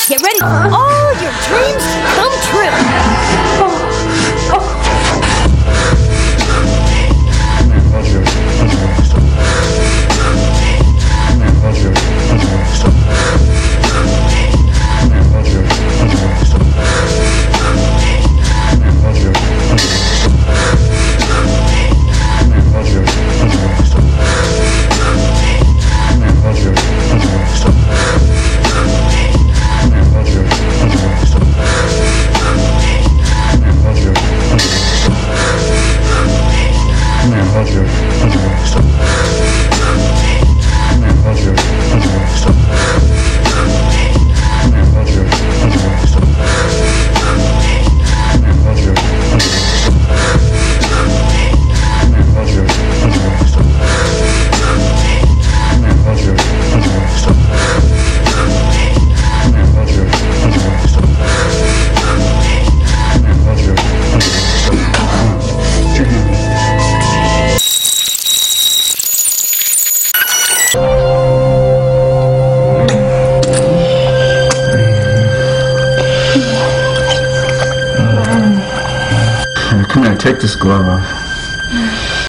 Get ready for all your dreams to come true. Come here, take this glove off.